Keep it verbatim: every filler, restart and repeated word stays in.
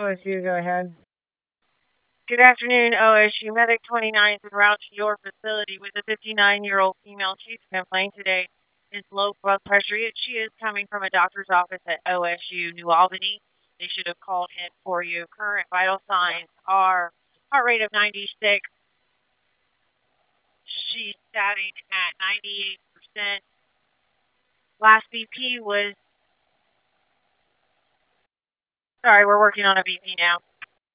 O S U, go ahead. Good afternoon, O S U. Medic twenty-nine is en route to your facility with a fifty-nine-year-old female. She's complained today is low blood pressure. She is coming from a doctor's office at O S U New Albany. They should have called in for you. Current vital signs are heart rate of ninety-six. She's static at ninety-eight percent. Last B P was, sorry, we're working on a B P now.